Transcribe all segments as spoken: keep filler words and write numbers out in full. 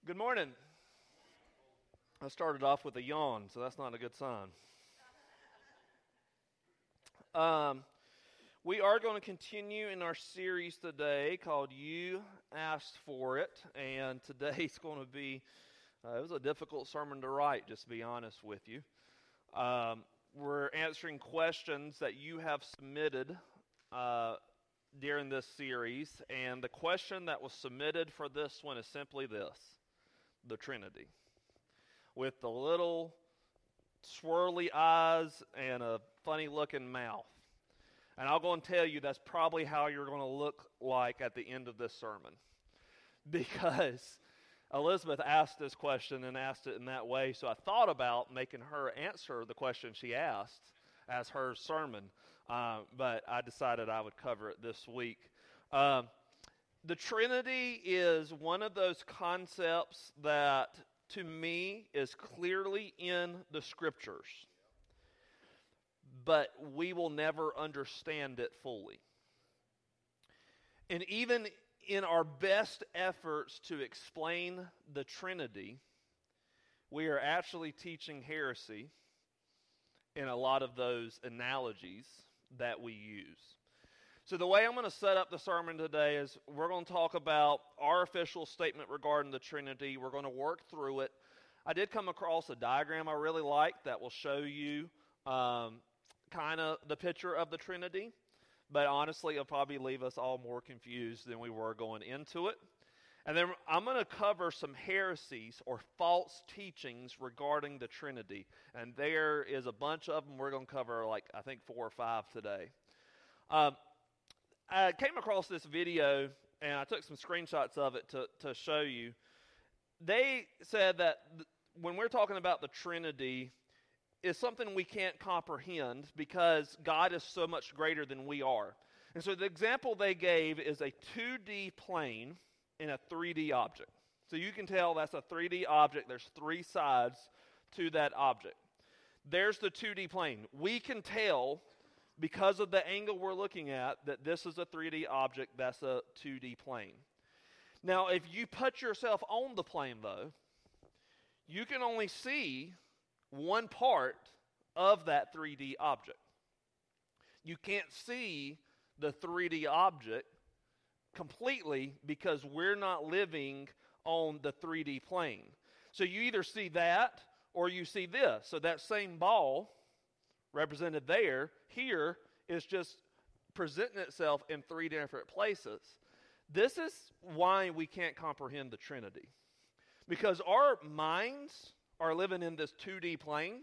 Good morning. I started off with a yawn, so that's not a good sign. Um, we are going to continue in our series today called You Asked For It, and today's going to be, uh, it was a difficult sermon to write, just to be honest with you. Um, we're answering questions that you have submitted uh, during this series, and the question that was submitted for this one is simply this: the Trinity. With the little swirly eyes and a funny looking mouth. And I'll go and tell you that's probably how you're going to look like at the end of this sermon. Because Elizabeth asked this question and asked it in that way, so I thought about making her answer the question she asked as her sermon. Uh, but I decided I would cover it this week. Um, the Trinity is one of those concepts that, to me, is clearly in the Scriptures, but we will never understand it fully. And even in our best efforts to explain the Trinity, we are actually teaching heresy in a lot of those analogies that we use. So the way I'm going to set up the sermon today is we're going to talk about our official statement regarding the Trinity. We're going to work through it. I did come across a diagram I really like that will show you um, kind of the picture of the Trinity. But honestly, it'll probably leave us all more confused than we were going into it. And then I'm going to cover some heresies or false teachings regarding the Trinity. And there is a bunch of them. We're going to cover like, I think, four or five today. Um, I came across this video, and I took some screenshots of it to, to show you. They said that th- when we're talking about the Trinity, it's something we can't comprehend because God is so much greater than we are. And so the example they gave is a two D plane in a three D object. So you can tell that's a three D object. There's three sides to that object. There's the two D plane. We can tell, because of the angle we're looking at, that this is a three D object, that's a two D plane. Now, if you put yourself on the plane, though, you can only see one part of that three D object. You can't see the three D object completely because we're not living on the three D plane. So you either see that or you see this. So that same ball represented there, here, is just presenting itself in three different places. This is why we can't comprehend the Trinity. Because our minds are living in this two D plane,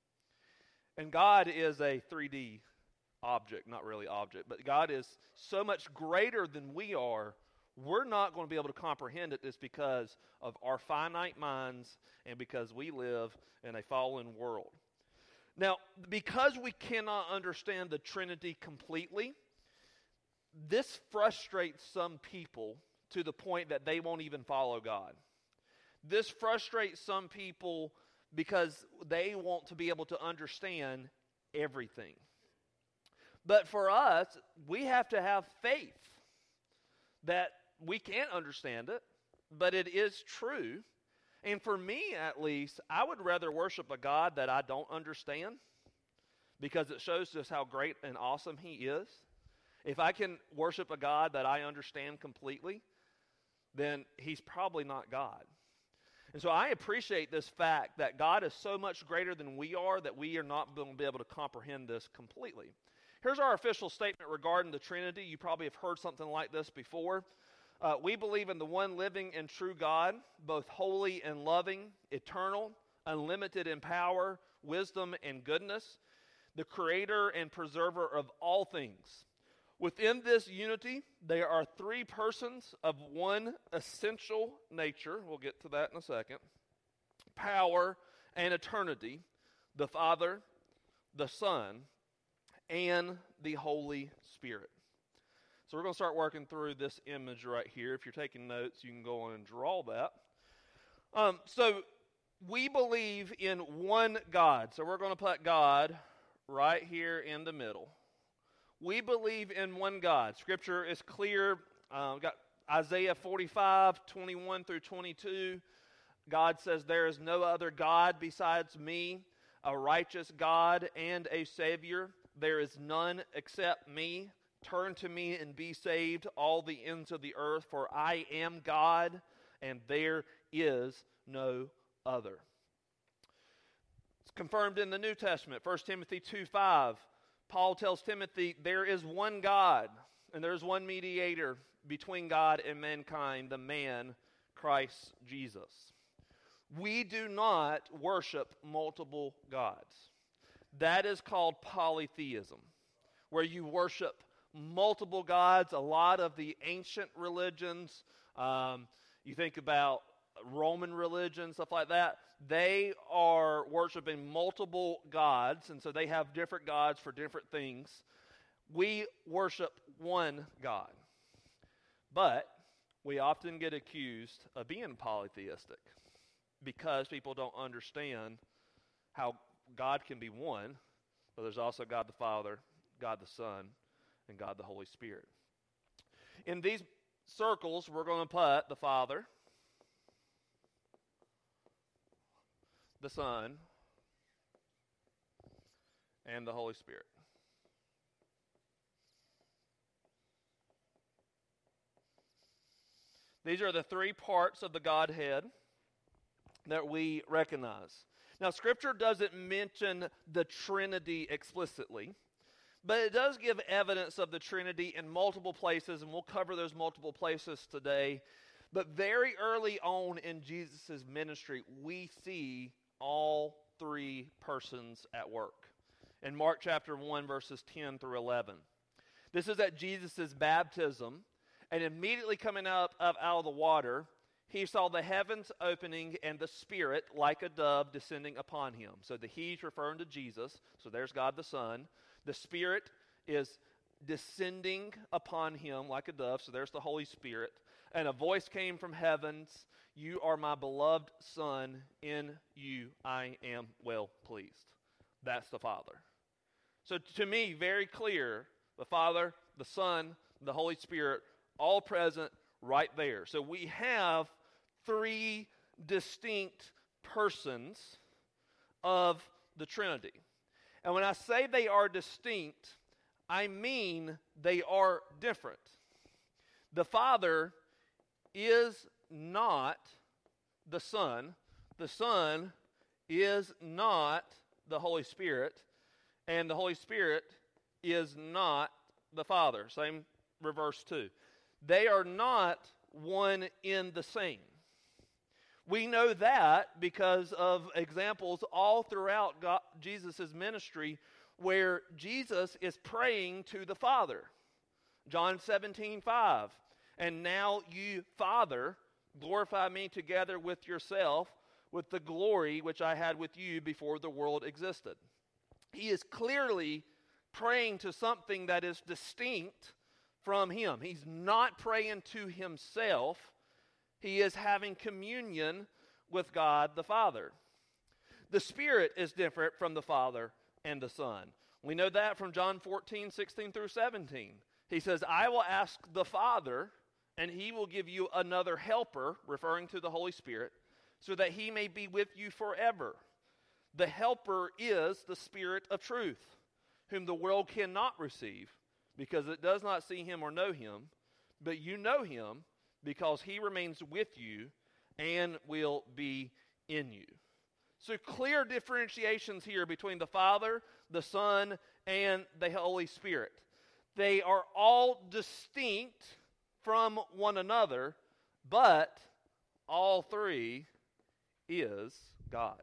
and God is a three D object, not really object, but God is so much greater than we are, we're not going to be able to comprehend it just because of our finite minds and because we live in a fallen world. Now, because we cannot understand the Trinity completely, this frustrates some people to the point that they won't even follow God. This frustrates some people because they want to be able to understand everything. But for us, we have to have faith that we can't understand it, but it is true. And for me, at least, I would rather worship a God that I don't understand because it shows us how great and awesome He is. If I can worship a God that I understand completely, then He's probably not God. And so I appreciate this fact that God is so much greater than we are that we are not going to be able to comprehend this completely. Here's our official statement regarding the Trinity. You probably have heard something like this before. Uh, we believe in the one living and true God, both holy and loving, eternal, unlimited in power, wisdom, and goodness, the creator and preserver of all things. Within this unity, there are three persons of one essential nature. We'll get to that in a second. Power and eternity, the Father, the Son, and the Holy Spirit. So we're going to start working through this image right here. If you're taking notes, you can go on and draw that. Um, so we believe in one God. So we're going to put God right here in the middle. We believe in one God. Scripture is clear. Uh, we've got Isaiah forty-five, twenty-one through twenty-two. God says, "There is no other God besides me, a righteous God and a Savior. There is none except me. Turn to me and be saved, all the ends of the earth, for I am God, and there is no other." It's confirmed in the New Testament, First Timothy two five. Paul tells Timothy, "There is one God, and there is one mediator between God and mankind, the man, Christ Jesus." We do not worship multiple gods. That is called polytheism, where you worship multiple gods. A lot of the ancient religions, um, you think about Roman religion, stuff like that, they are worshiping multiple gods, and so they have different gods for different things. We worship one God, but we often get accused of being polytheistic because people don't understand how God can be one, but there's also God the Father, God the Son, and God the Holy Spirit. In these circles, we're going to put the Father, the Son, and the Holy Spirit. These are the three parts of the Godhead that we recognize. Now, Scripture doesn't mention the Trinity explicitly, but it does give evidence of the Trinity in multiple places, and we'll cover those multiple places today. But very early on in Jesus' ministry, we see all three persons at work. In Mark chapter one, verses ten through eleven. This is at Jesus' baptism, and immediately coming up of, out of the water, he saw the heavens opening and the Spirit like a dove descending upon him. So the he's referring to Jesus. So there's God the Son. The Spirit is descending upon him like a dove. So there's the Holy Spirit. And a voice came from heavens, "You are my beloved Son. In you I am well pleased." That's the Father. So to me, very clear, the Father, the Son, the Holy Spirit, all present right there. So we have three distinct persons of the Trinity. And when I say they are distinct, I mean they are different. The Father is not the Son. The Son is not the Holy Spirit. And the Holy Spirit is not the Father. Same reverse too. They are not one in the same. We know that because of examples all throughout God, Jesus' ministry where Jesus is praying to the Father. John seventeen five. "And now you, Father, glorify me together with yourself with the glory which I had with you before the world existed." He is clearly praying to something that is distinct from him. He's not praying to himself. He is having communion with God the Father. The Spirit is different from the Father and the Son. We know that from John fourteen, sixteen through seventeen. He says, "I will ask the Father, and he will give you another helper," referring to the Holy Spirit, "so that he may be with you forever. The helper is the Spirit of truth, whom the world cannot receive, because it does not see him or know him, but you know him, because he remains with you and will be in you." So clear differentiations here between the Father, the Son, and the Holy Spirit. They are all distinct from one another, but all three is God.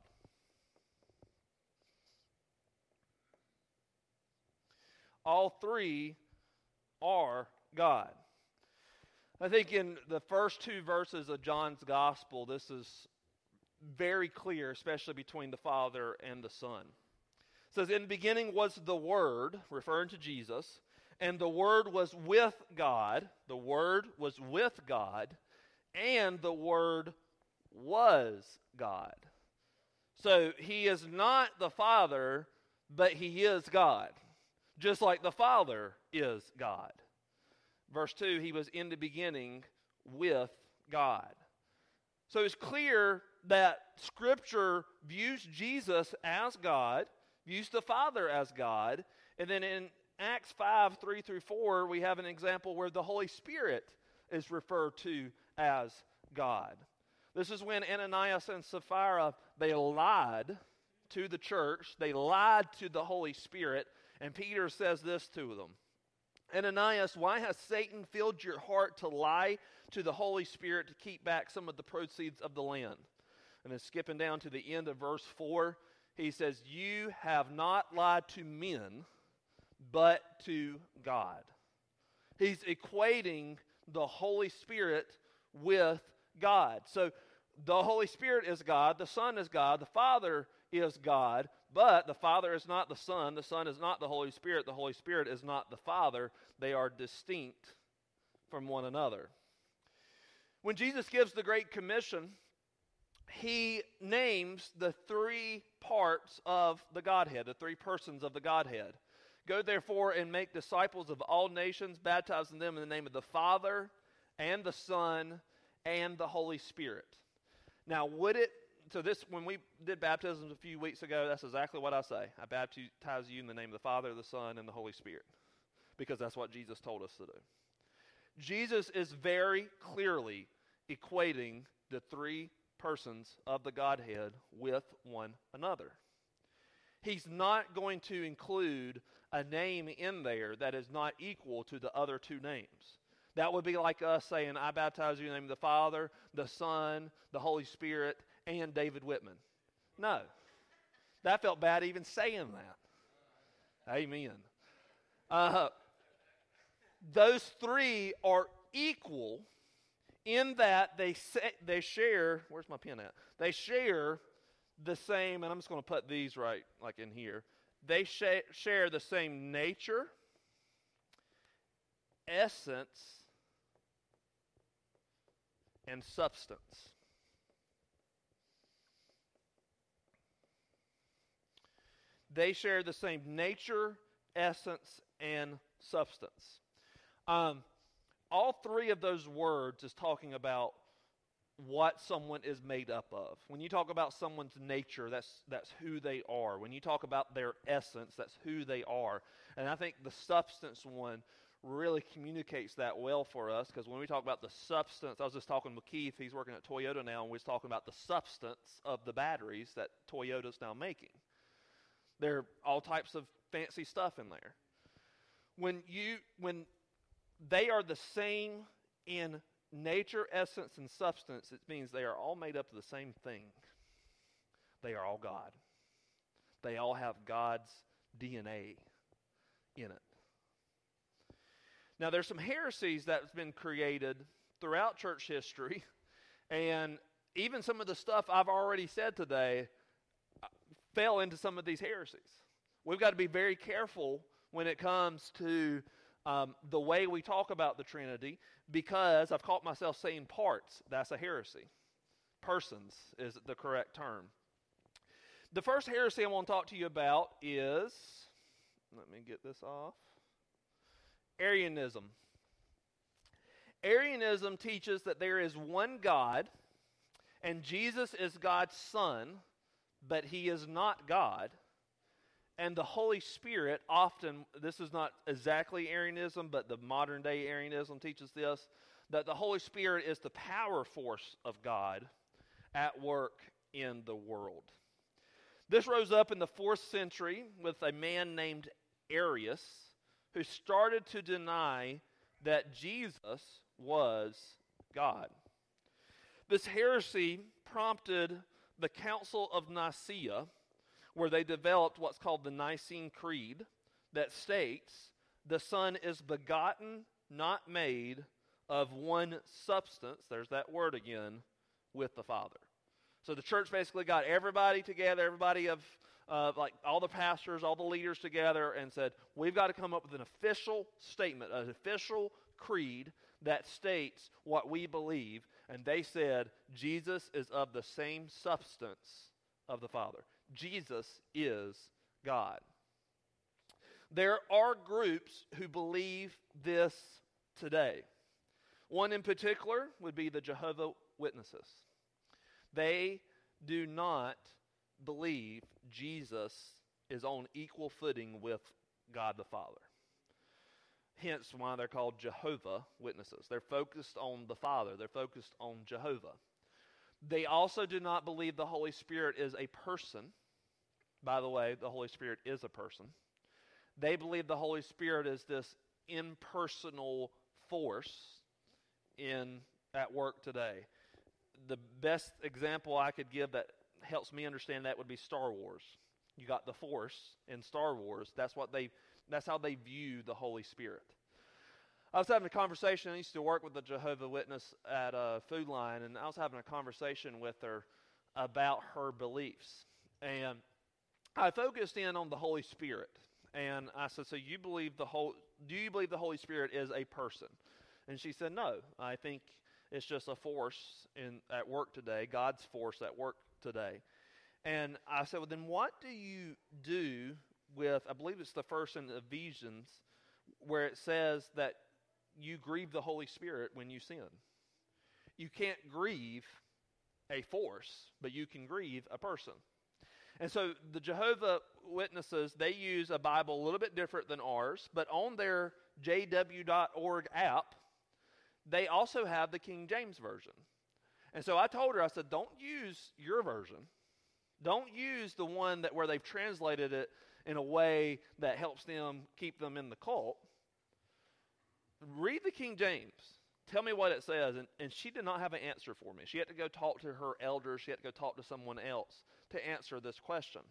All three are God. I think in the first two verses of John's Gospel, this is very clear, especially between the Father and the Son. It says, "In the beginning was the Word," referring to Jesus, "and the Word was with God." The Word was with God, and the Word was God. So he is not the Father, but he is God, just like the Father is God. Verse two, "He was in the beginning with God." So it's clear that Scripture views Jesus as God, views the Father as God, and then in Acts five, three through four, we have an example where the Holy Spirit is referred to as God. This is when Ananias and Sapphira, they lied to the church, they lied to the Holy Spirit, and Peter says this to them. Ananias, why has Satan filled your heart to lie to the Holy Spirit to keep back some of the proceeds of the land? And then skipping down to the end of verse four, he says, you have not lied to men, but to God. He's equating the Holy Spirit with God. So the Holy Spirit is God, the Son is God, the Father is God, but the Father is not the Son, the Son is not the Holy Spirit, the Holy Spirit is not the Father. They are distinct from one another. When Jesus gives the Great Commission, he names the three parts of the Godhead, the three persons of the Godhead. Go therefore and make disciples of all nations, baptizing them in the name of the Father and the Son and the Holy Spirit. Now, would it, so this, when we did baptisms a few weeks ago, that's exactly what I say. I baptize you in the name of the Father, the Son, and the Holy Spirit, because that's what Jesus told us to do. Jesus is very clearly equating the three persons of the Godhead with one another. He's not going to include a name in there that is not equal to the other two names. That would be like us saying, I baptize you in the name of the Father, the Son, the Holy Spirit, and David Whitman. No. That felt bad even saying that. Amen. Uh, those three are equal in that they say, they share, where's my pen at? They share the same, and I'm just going to put these right like in here. They sh- share the same nature, essence, and substance. They share the same nature, essence, and substance. Um, all three of those words is talking about what someone is made up of. When you talk about someone's nature, that's that's who they are. When you talk about their essence, that's who they are. And I think the substance one really communicates that well for us, because when we talk about the substance, I was just talking with Keith, he's working at Toyota now, and we was talking about the substance of the batteries that Toyota's now making. There are all types of fancy stuff in there. When you when they are the same in nature, essence, and substance, it means they are all made up of the same thing. They are all God. They all have God's D N A in it. Now, there's some heresies that's been created throughout church history, and even some of the stuff I've already said today fell into some of these heresies. We've got to be very careful when it comes to um, the way we talk about the Trinity, because I've caught myself saying parts. That's a heresy. Persons is the correct term. The first heresy I want to talk to you about is, let me get this off, Arianism. Arianism teaches that there is one God, and Jesus is God's Son, but he is not God. And the Holy Spirit often, this is not exactly Arianism, but the modern day Arianism teaches this, that the Holy Spirit is the power force of God at work in the world. This rose up in the fourth century with a man named Arius, who started to deny that Jesus was God. This heresy prompted the Council of Nicaea, where they developed what's called the Nicene Creed, that states, the Son is begotten, not made, of one substance, there's that word again, with the Father. So the church basically got everybody together, everybody of, uh, like all the pastors, all the leaders together, and said, we've got to come up with an official statement, an official creed that states what we believe. And they said, Jesus is of the same substance of the Father. Jesus is God. There are groups who believe this today. One in particular would be the Jehovah's Witnesses. They do not believe Jesus is on equal footing with God the Father. Hence why they're called Jehovah Witnesses. They're focused on the Father. They're focused on Jehovah. They also do not believe the Holy Spirit is a person. By the way, the Holy Spirit is a person. They believe the Holy Spirit is this impersonal force in at work today. The best example I could give that helps me understand that would be Star Wars. You got the Force in Star Wars. That's what they. That's how they view the Holy Spirit. I was having a conversation. I used to work with the Jehovah Witness at a Food Line, and I was having a conversation with her about her beliefs. And I focused in on the Holy Spirit. And I said, so you believe the whole, do you believe the Holy Spirit is a person? And she said, no, I think it's just a force in at work today, God's force at work today. And I said, well, then what do you do with, I believe it's the first in Ephesians, where it says that you grieve the Holy Spirit when you sin. You can't grieve a force, but you can grieve a person. And so the Jehovah Witnesses, they use a Bible a little bit different than ours, but on their J W dot org app, they also have the King James Version. And so I told her, I said, don't use your version. Don't use the one that where they've translated it in a way that helps them keep them in the cult. Read the King James. Tell me what it says. And, and she did not have an answer for me. She had to go talk to her elders. She had to go talk to someone else to answer this question.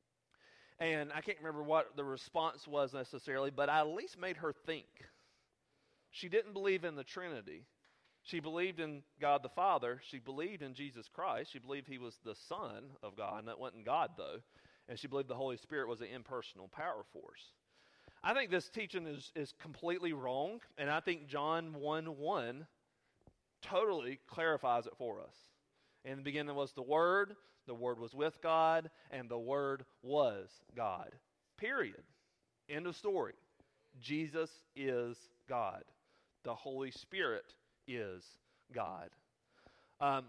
And I can't remember what the response was necessarily, but I at least made her think. She didn't believe in the Trinity. She believed in God the Father. She believed in Jesus Christ. She believed he was the Son of God, and that wasn't God, though. And she believed the Holy Spirit was an impersonal power force. I think this teaching is, is completely wrong, and I think John one one totally clarifies it for us. In the beginning was the Word, the Word was with God, and the Word was God. Period. End of story. Jesus is God. The Holy Spirit is God. Um,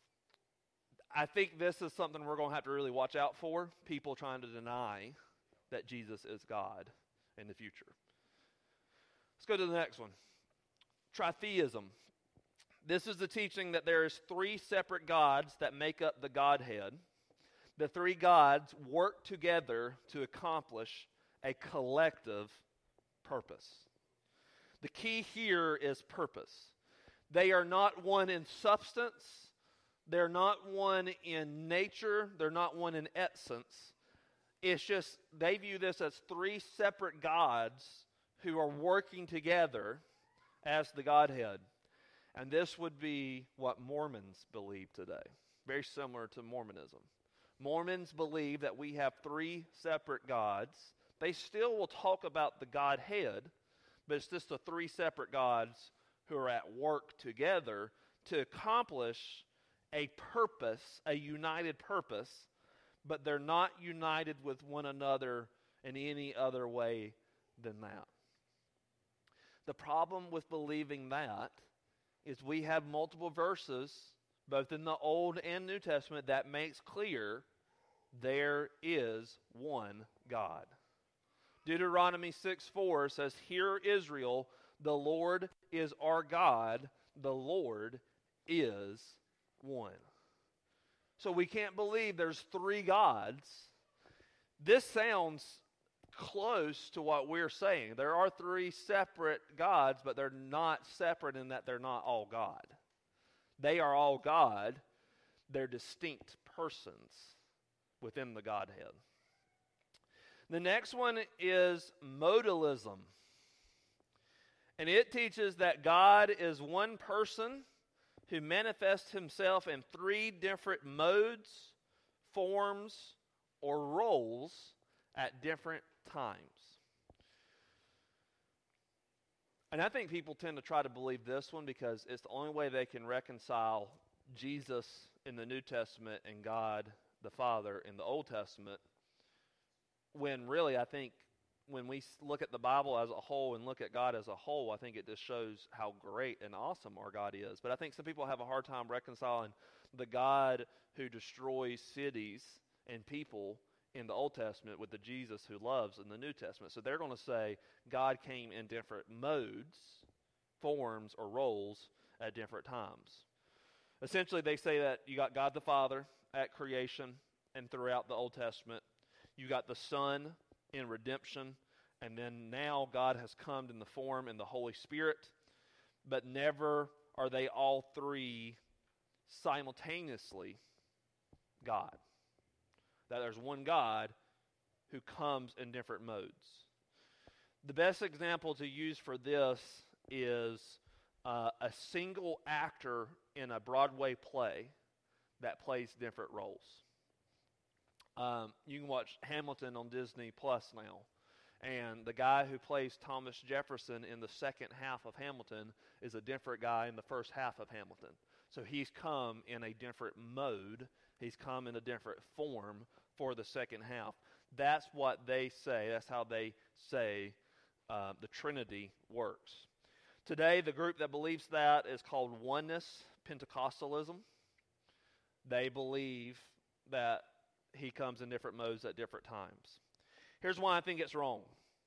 I think this is something we're going to have to really watch out for, people trying to deny that Jesus is God in the future. Let's go to the next one. Tritheism. This is the teaching that there is three separate gods that make up the Godhead. The three gods work together to accomplish a collective purpose. The key here is purpose. They are not one in substance. They're not one in nature. They're not one in essence. It's just they view this as three separate gods who are working together as the Godhead. And this would be what Mormons believe today. Very similar to Mormonism. Mormons believe that we have three separate gods. They still will talk about the Godhead, but it's just the three separate gods who are at work together to accomplish a purpose, a united purpose, but they're not united with one another in any other way than that. The problem with believing that is we have multiple verses, both in the Old and New Testament, that makes clear there is one God. Deuteronomy six four says, "Hear Israel, the Lord is our God, the Lord is one." So we can't believe there's three gods. This sounds close to what we're saying. There are three separate gods, but they're not separate in that they're not all God. They are all God. They're distinct persons within the Godhead. The next one is modalism. And it teaches that God is one person who manifests himself in three different modes, forms, or roles at different times. And I think people tend to try to believe this one because it's the only way they can reconcile Jesus in the New Testament and God the Father in the Old Testament, when really I think when we look at the Bible as a whole and look at God as a whole, I think it just shows how great and awesome our God is. But I think some people have a hard time reconciling the God who destroys cities and people in the Old Testament with the Jesus who loves in the New Testament. So they're going to say God came in different modes, forms, or roles at different times. Essentially, they say that you got God the Father at creation and throughout the Old Testament. You got the Son in redemption, and then now God has come in the form in the Holy Spirit, but never are they all three simultaneously God. That there's one God who comes in different modes. The best example to use for this is uh, a single actor in a Broadway play that plays different roles. Um, you can watch Hamilton on Disney Plus now, and the guy who plays Thomas Jefferson in the second half of Hamilton is a different guy in the first half of Hamilton. So he's come in a different mode. He's come in a different form for the second half. That's what they say. That's how they say uh, the Trinity works. Today, the group that believes that is called Oneness Pentecostalism. They believe that he comes in different modes at different times. Here's why I think it's wrong.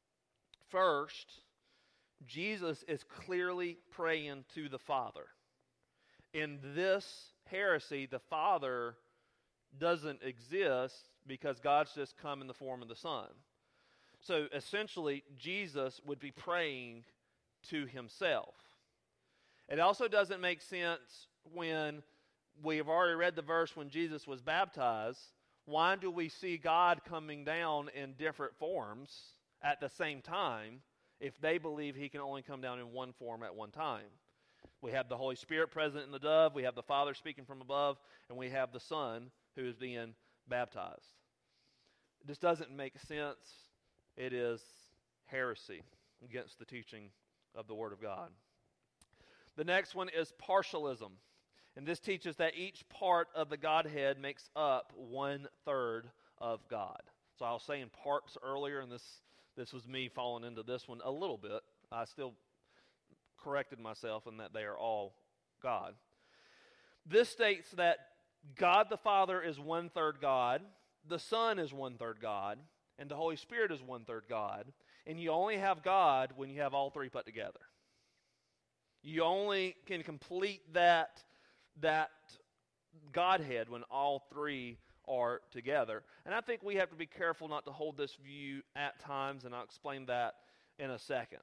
First, Jesus is clearly praying to the Father. In this heresy, the Father doesn't exist because God's just come in the form of the Son. So essentially, Jesus would be praying to himself. It also doesn't make sense when we have already read the verse when Jesus was baptized. Why do we see God coming down in different forms at the same time if they believe he can only come down in one form at one time? We have the Holy Spirit present in the dove, we have the Father speaking from above, and we have the Son who is being baptized. This doesn't make sense. It is heresy against the teaching of the Word of God. The next one is partialism. And this teaches that each part of the Godhead makes up one-third of God. So I was saying parts earlier, and this this was me falling into this one a little bit. I still corrected myself in that they are all God. This states that God the Father is one-third God, the Son is one-third God, and the Holy Spirit is one-third God. And you only have God when you have all three put together. You only can complete that that Godhead when all three are together. And I think we have to be careful not to hold this view at times, and I'll explain that in a second.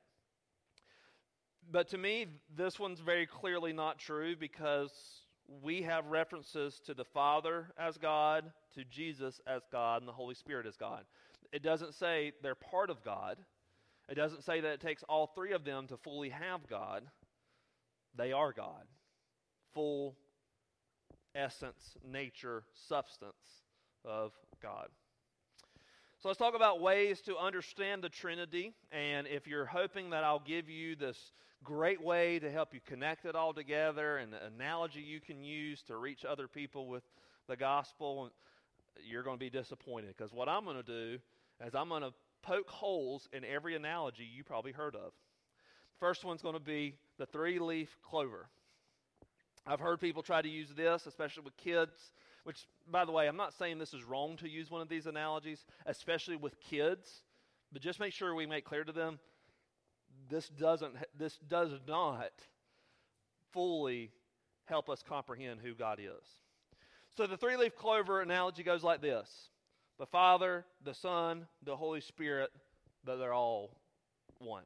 But to me, this one's very clearly not true because we have references to the Father as God, to Jesus as God, and the Holy Spirit as God. It doesn't say they're part of God. It doesn't say that it takes all three of them to fully have God. They are God. Full essence, nature, substance of God. So let's talk about ways to understand the Trinity. And if you're hoping that I'll give you this great way to help you connect it all together and an analogy you can use to reach other people with the gospel, you're going to be disappointed. Because what I'm going to do is I'm going to poke holes in every analogy you probably heard of. First one's going to be the three-leaf clover. I've heard people try to use this, especially with kids, which, by the way, I'm not saying this is wrong to use one of these analogies, especially with kids, but just make sure we make clear to them, this doesn't, this does not fully help us comprehend who God is. So the three-leaf clover analogy goes like this. The Father, the Son, the Holy Spirit, but they're all one.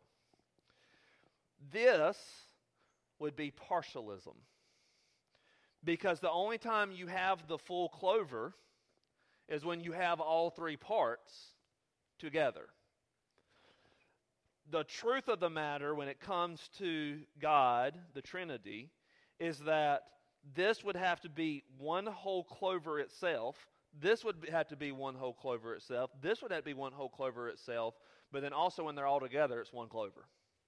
This would be partialism. Because the only time you have the full clover is when you have all three parts together. The truth of the matter when it comes to God, the Trinity, is that this would have to be one whole clover itself. This would have to be one whole clover itself. This would have to be one whole clover itself. But then also when they're all together, it's one clover.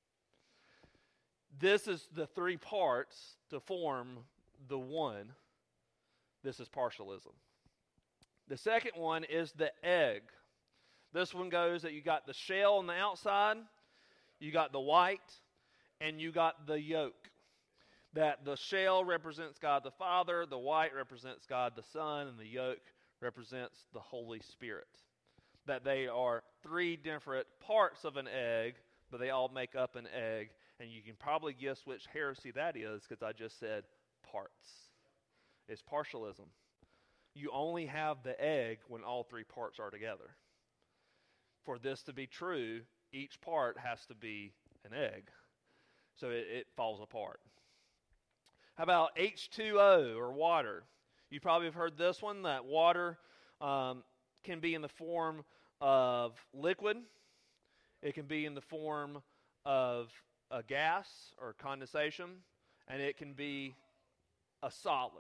This is the three parts to form the one. This is partialism. The second one is the egg. This one goes that you got the shell on the outside, you got the white, and you got the yolk. That the shell represents God the Father, the white represents God the Son, and the yolk represents the Holy Spirit. That they are three different parts of an egg, but they all make up an egg. And you can probably guess which heresy that is, because I just said parts. It's partialism. You only have the egg when all three parts are together. For this to be true, each part has to be an egg. So it, it falls apart. How about H two O, or water? You probably have heard this one, that water um, can be in the form of liquid. It can be in the form of a gas or condensation, and it can be a solid.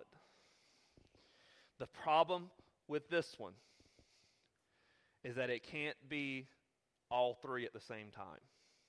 The problem with this one is that it can't be all three at the same time.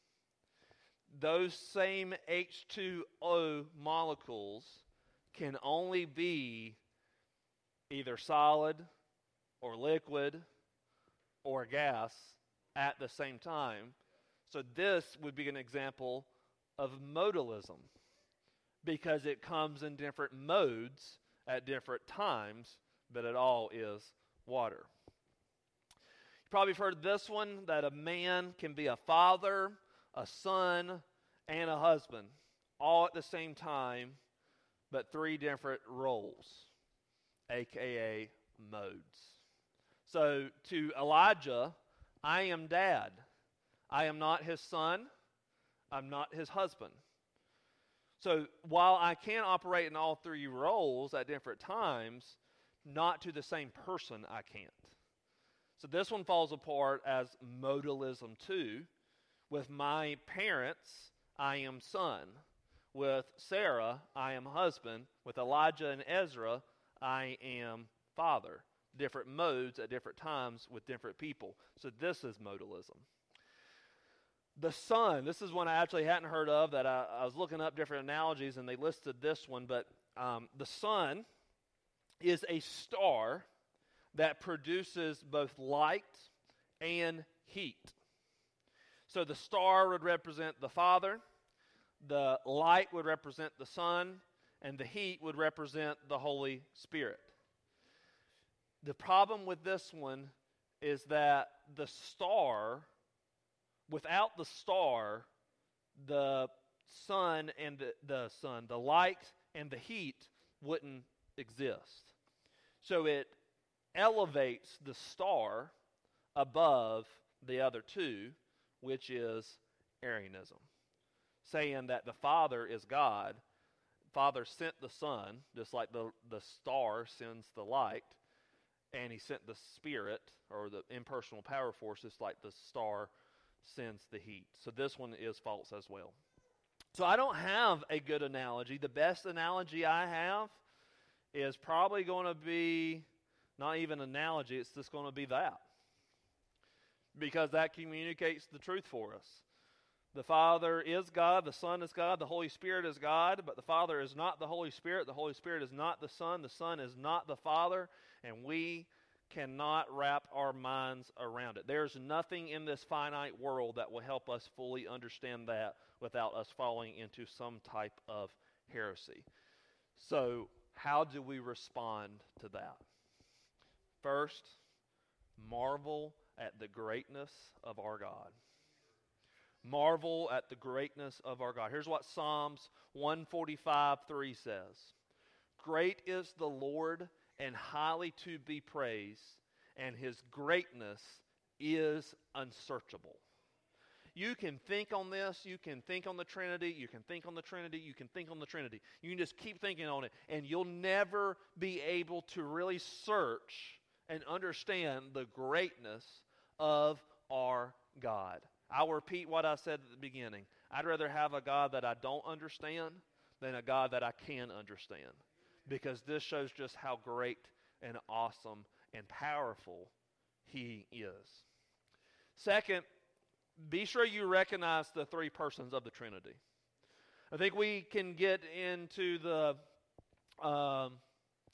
Those same H two O molecules can only be either solid or liquid or gas at the same time. So this would be an example of modalism, because it comes in different modes at different times, but it all is water. You probably have heard this one, that a man can be a father, a son, and a husband, all at the same time, but three different roles, aka modes. So to Elijah, I am dad. I am not his son. I'm not his husband. So while I can operate in all three roles at different times, not to the same person I can't. So this one falls apart as modalism too. With my parents, I am son. With Sarah, I am husband. With Elijah and Ezra, I am father. Different modes at different times with different people. So this is modalism. The sun, this is one I actually hadn't heard of, that I, I was looking up different analogies, and they listed this one, but um, the sun is a star that produces both light and heat. So the star would represent the Father, the light would represent the Son, and the heat would represent the Holy Spirit. The problem with this one is that the star, without the star, the sun and the, the sun, the light and the heat wouldn't exist. So it elevates the star above the other two, which is Arianism, saying that the Father is God. Father sent the Son, just like the, the star sends the light, and he sent the Spirit, or the impersonal power force, just like the star sends the heat. So this one is false as well. So I don't have a good analogy. The best analogy I have is probably going to be not even an analogy, it's just going to be that. Because that communicates the truth for us. The Father is God, the Son is God, the Holy Spirit is God, but the Father is not the Holy Spirit, the Holy Spirit is not the Son, the Son is not the Father, and we cannot wrap our minds around it. There's nothing in this finite world that will help us fully understand that without us falling into some type of heresy. So, how do we respond to that? First, marvel at the greatness of our God. Marvel at the greatness of our God. Here's what Psalms one forty-five three says. Great is the Lord and highly to be praised, and his greatness is unsearchable. You can think on this, you can think on the Trinity, you can think on the Trinity, you can think on the Trinity. You can just keep thinking on it, and you'll never be able to really search and understand the greatness of our God. I'll repeat what I said at the beginning. I'd rather have a God that I don't understand than a God that I can understand, because this shows just how great and awesome and powerful he is. Second, be sure you recognize the three persons of the Trinity. I think we can get into the um,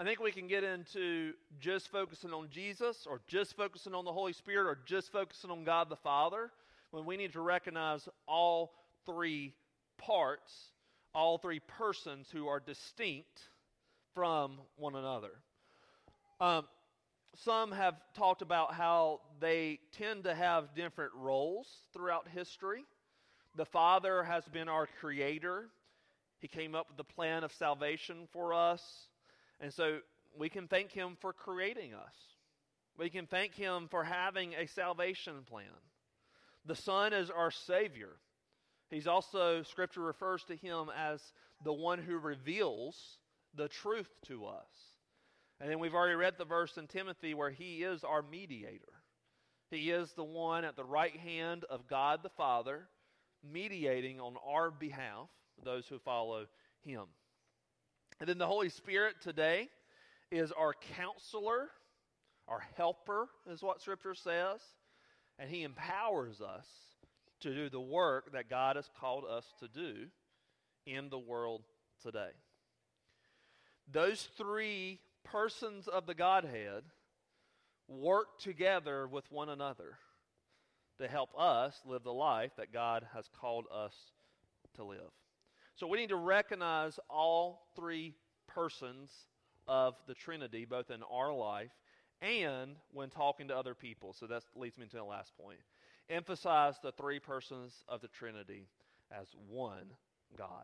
I think we can get into just focusing on Jesus or just focusing on the Holy Spirit or just focusing on God the Father when we need to recognize all three parts, all three persons who are distinct from one another. Um, some have talked about how they tend to have different roles throughout history. The Father has been our creator. He came up with the plan of salvation for us. And so we can thank Him for creating us. We can thank Him for having a salvation plan. The Son is our Savior. He's also, Scripture refers to Him as the one who reveals the truth to us. And then we've already read the verse in Timothy where He is our mediator. He is the one at the right hand of God the Father, mediating on our behalf, those who follow Him. And then the Holy Spirit today is our counselor, our helper, is what Scripture says. And He empowers us to do the work that God has called us to do in the world today. Those three persons of the Godhead work together with one another to help us live the life that God has called us to live. So we need to recognize all three persons of the Trinity, both in our life and when talking to other people. So that leads me to the last point. Emphasize the three persons of the Trinity as one God.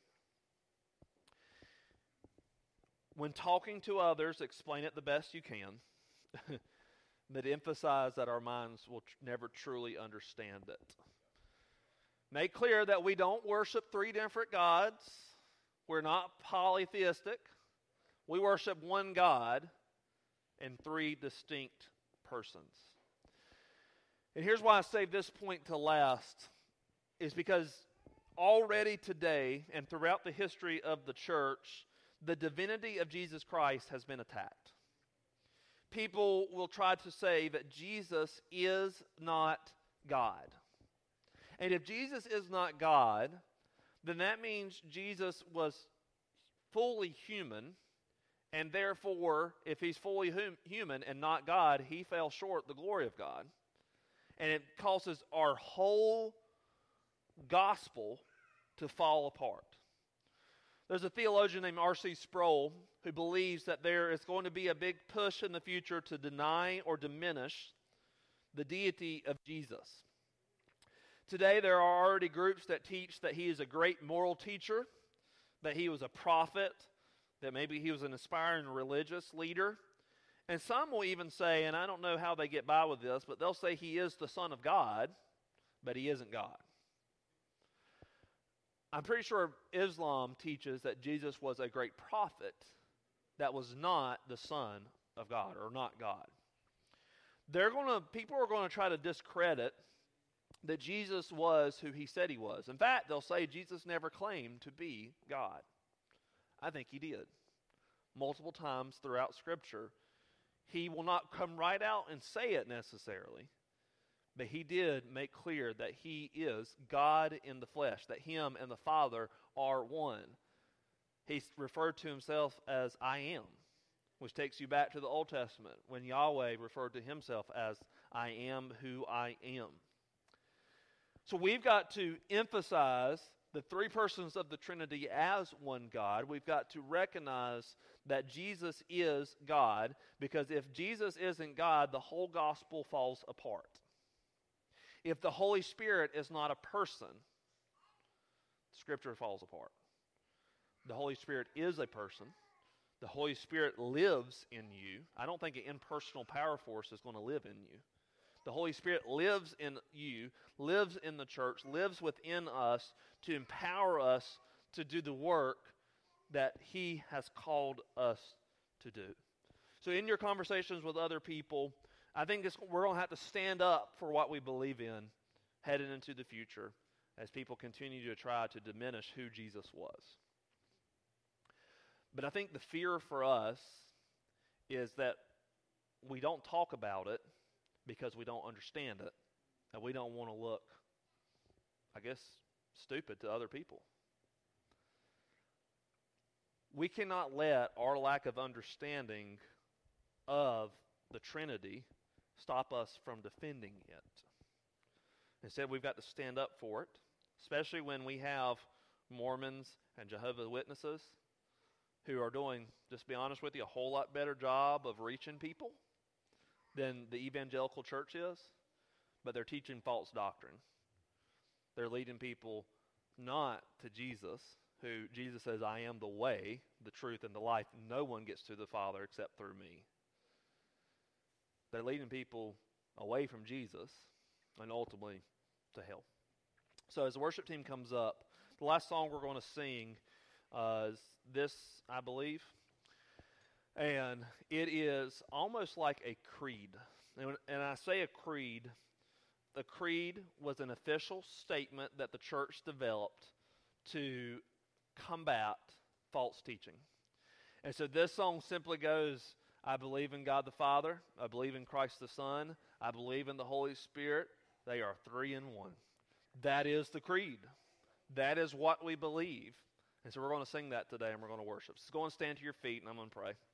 When talking to others, explain it the best you can, but emphasize that our minds will tr- never truly understand it. Make clear that we don't worship three different gods. We're not polytheistic. We worship one God in three distinct persons. And here's why I saved this point to last, is because already today and throughout the history of the church, the divinity of Jesus Christ has been attacked. People will try to say that Jesus is not God. And if Jesus is not God, then that means Jesus was fully human, and therefore, if He's fully hum- human and not God, He fell short of the glory of God. And it causes our whole gospel to fall apart. There's a theologian named R C Sproul who believes that there is going to be a big push in the future to deny or diminish the deity of Jesus. Today there are already groups that teach that He is a great moral teacher, that He was a prophet, that maybe He was an aspiring religious leader. And some will even say, and I don't know how they get by with this, but they'll say He is the Son of God, but He isn't God. I'm pretty sure Islam teaches that Jesus was a great prophet that was not the Son of God, or not God. They're going to, people are going to try to discredit that Jesus was who He said He was. In fact, they'll say Jesus never claimed to be God. I think He did. Multiple times throughout Scripture, He will not come right out and say it necessarily, but He did make clear that He is God in the flesh, that Him and the Father are one. He referred to Himself as I am, which takes you back to the Old Testament when Yahweh referred to Himself as I am who I am. So we've got to emphasize the three persons of the Trinity as one God. We've got to recognize that Jesus is God, because if Jesus isn't God, the whole gospel falls apart. If the Holy Spirit is not a person, Scripture falls apart. The Holy Spirit is a person. The Holy Spirit lives in you. I don't think an impersonal power force is going to live in you. The Holy Spirit lives in you, lives in the church, lives within us to empower us to do the work that He has called us to do. So in your conversations with other people, I think this, we're going to have to stand up for what we believe in heading into the future as people continue to try to diminish who Jesus was. But I think the fear for us is that we don't talk about it because we don't understand it, and we don't want to look, I guess, stupid to other people. we cannot let our lack of understanding of the Trinity stop us from defending it. Instead, we've got to stand up for it, especially when we have Mormons and Jehovah's Witnesses who are doing, just to be honest with you, a whole lot better job of reaching people than the evangelical church is, but they're teaching false doctrine. They're leading people not to Jesus, who Jesus says, I am the way, the truth, and the life. No one gets to the Father except through me. They're leading people away from Jesus and ultimately to hell. So as the worship team comes up, the last song we're going to sing uh, is this, I believe. And it is almost like a creed. And, when, and I say a creed, the creed was an official statement that the church developed to combat false teaching. And so this song simply goes, I believe in God the Father, I believe in Christ the Son, I believe in the Holy Spirit. They are three in one. That is the creed. That is what we believe. And so we're going to sing that today and we're going to worship. So go and stand to your feet and I'm going to pray.